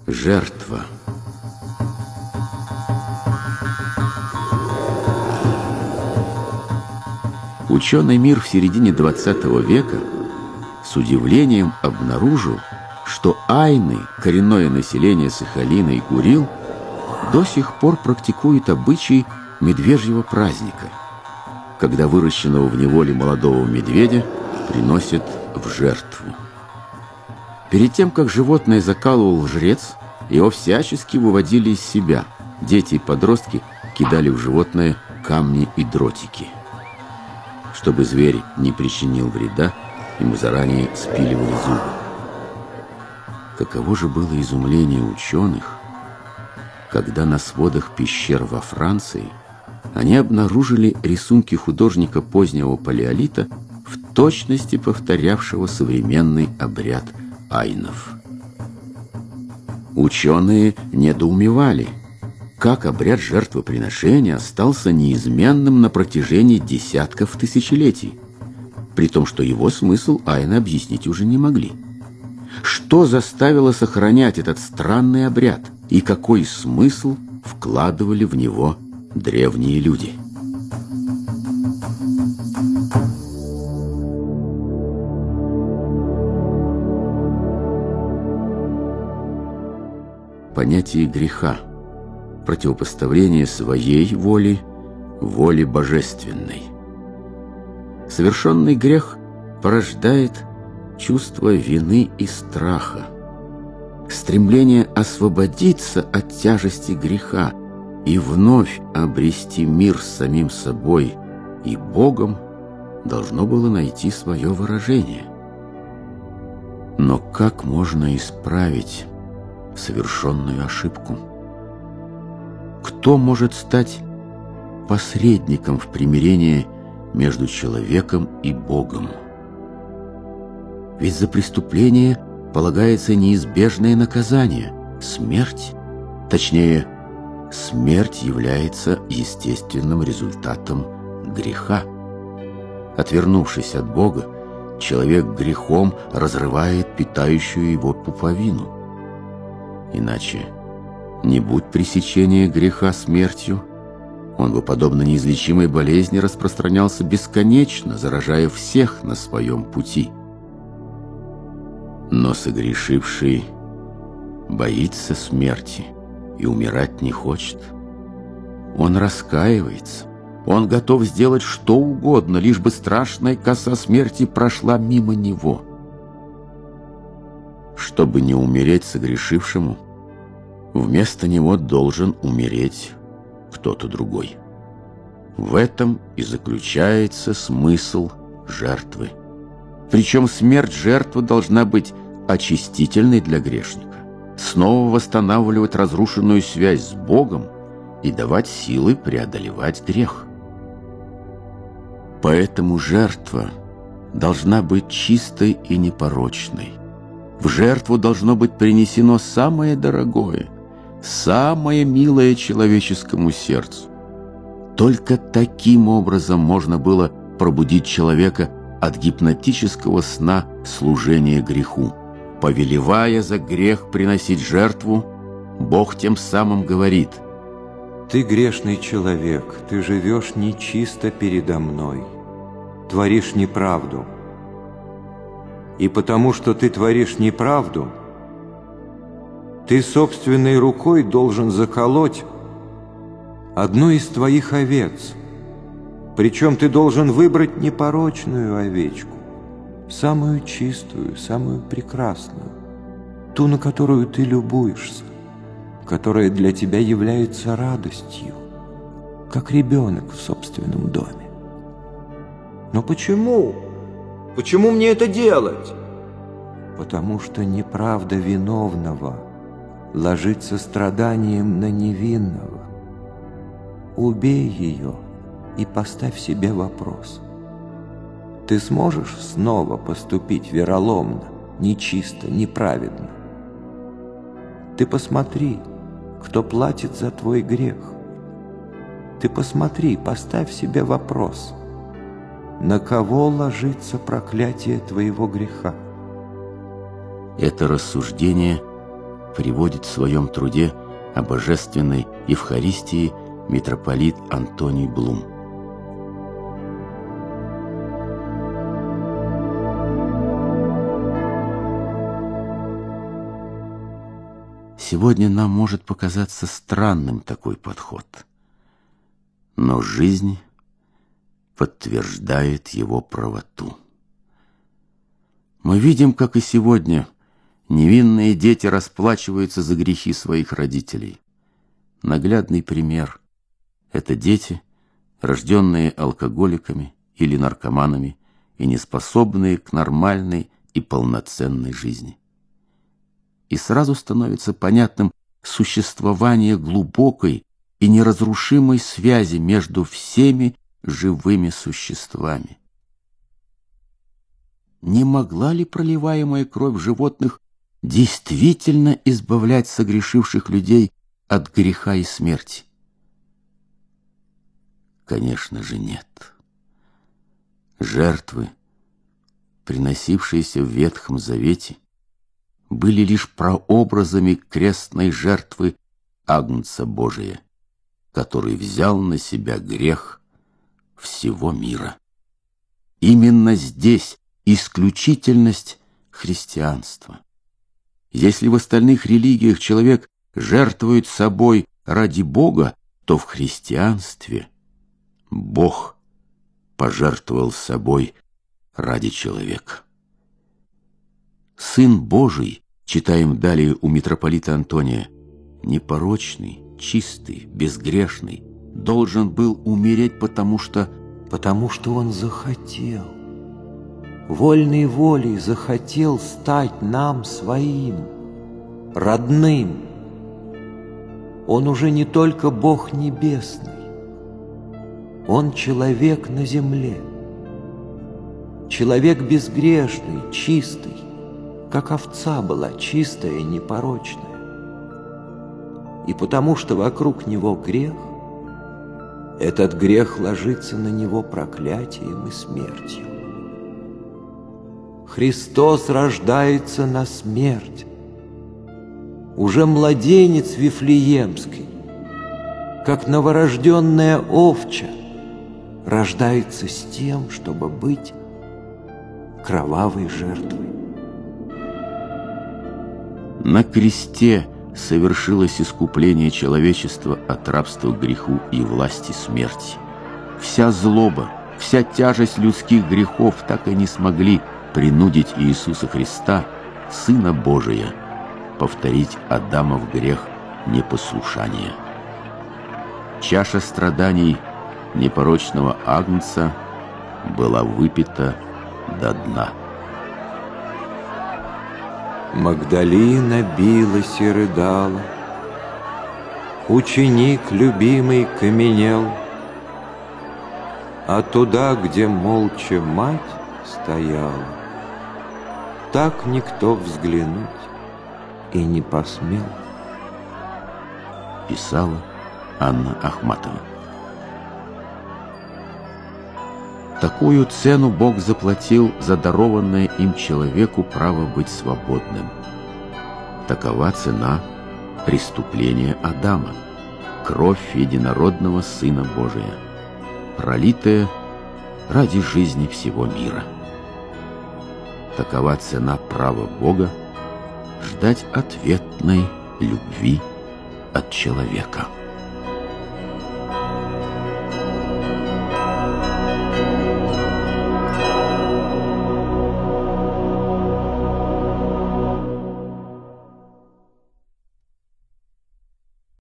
Жертва. Ученый мир в середине 20 века с удивлением обнаружил, что айны, коренное население Сахалина и Курил, до сих пор практикуют обычай медвежьего праздника, когда выращенного в неволе молодого медведя приносят в жертву. Перед тем, как животное закалывал жрец, его всячески выводили из себя. Дети и подростки кидали в животное камни и дротики. Чтобы зверь не причинил вреда, ему заранее спиливали зубы. Каково же было изумление ученых, когда на сводах пещер во Франции они обнаружили рисунки художника позднего палеолита, в точности повторявшего современный обряд айнов. Ученые недоумевали, как обряд жертвоприношения остался неизменным на протяжении десятков тысячелетий, при том, что его смысл айны объяснить уже не могли. Что заставило сохранять этот странный обряд, и какой смысл вкладывали в него древние люди? Понятие греха, противопоставление своей воли воле божественной. Совершенный грех порождает чувство вины и страха, стремление освободиться от тяжести греха и вновь обрести мир с самим собой и Богом должно было найти свое выражение. Но как можно исправить совершенную ошибку? Кто может стать посредником в примирении между человеком и Богом? Ведь за преступление полагается неизбежное наказание – смерть. Точнее, смерть является естественным результатом греха. Отвернувшись от Бога, человек грехом разрывает питающую его пуповину. Иначе, не будь пресечения греха смертью, он бы, подобно неизлечимой болезни, распространялся бесконечно, заражая всех на своем пути. Но согрешивший боится смерти и умирать не хочет. Он раскаивается, он готов сделать что угодно, лишь бы страшная коса смерти прошла мимо него. Чтобы не умереть согрешившему, вместо него должен умереть кто-то другой. В этом и заключается смысл жертвы. Причем смерть жертвы должна быть очистительной для грешника, снова восстанавливать разрушенную связь с Богом и давать силы преодолевать грех. Поэтому жертва должна быть чистой и непорочной. В жертву должно быть принесено самое дорогое, самое милое человеческому сердцу. Только таким образом можно было пробудить человека от гипнотического сна служения греху. Повелевая за грех приносить жертву, Бог тем самым говорит: «Ты грешный человек, ты живешь нечисто передо мной, творишь неправду. И потому что ты творишь неправду, ты собственной рукой должен заколоть одну из твоих овец. Причем ты должен выбрать непорочную овечку, самую чистую, самую прекрасную, ту, на которую ты любуешься, которая для тебя является радостью, как ребенок в собственном доме». Но почему? Почему мне это делать? Потому что неправда виновного ложится страданием на невинного. Убей ее и поставь себе вопрос: ты сможешь снова поступить вероломно, нечисто, неправедно? Ты посмотри, кто платит за твой грех. Ты посмотри, поставь себе вопрос: на кого ложится проклятие твоего греха? Это рассуждение приводит в своем труде о божественной Евхаристии митрополит Антоний Блум. Сегодня нам может показаться странным такой подход, но жизнь подтверждает его правоту. Мы видим, как и сегодня невинные дети расплачиваются за грехи своих родителей. Наглядный пример – это дети, рожденные алкоголиками или наркоманами и неспособные к нормальной и полноценной жизни. И сразу становится понятным существование глубокой и неразрушимой связи между всеми живыми существами. Не могла ли проливаемая кровь животных действительно избавлять согрешивших людей от греха и смерти? Конечно же, нет. Жертвы, приносившиеся в Ветхом Завете, были лишь прообразами крестной жертвы Агнца Божия, который взял на себя грех всего мира. Именно здесь исключительность христианства. Если в остальных религиях человек жертвует собой ради Бога, то в христианстве Бог пожертвовал собой ради человека. Сын Божий, читаем далее у митрополита Антония, непорочный, чистый, безгрешный, должен был умереть, потому что он захотел, вольной волей захотел стать нам своим, родным. Он уже не только Бог небесный, Он человек на земле, человек безгрешный, чистый, как овца была чистая и непорочная. И потому что вокруг него грех, этот грех ложится на него проклятием и смертью. Христос рождается на смерть. Уже младенец Вифлеемский, как новорожденная овча, рождается с тем, чтобы быть кровавой жертвой. На кресте совершилось искупление человечества от рабства к греху и власти смерти. Вся злоба, вся тяжесть людских грехов так и не смогли принудить Иисуса Христа, Сына Божия, повторить Адамов грех непослушания. Чаша страданий непорочного Агнца была выпита до дна. Магдалина билась и рыдала, ученик любимый каменел, а туда, где молча мать стояла, так никто взглянуть и не посмел. Писала Анна Ахматова. Такую цену Бог заплатил за дарованное им человеку право быть свободным. Такова цена преступления Адама, кровь единородного Сына Божия, пролитая ради жизни всего мира. Такова цена права Бога ждать ответной любви от человека.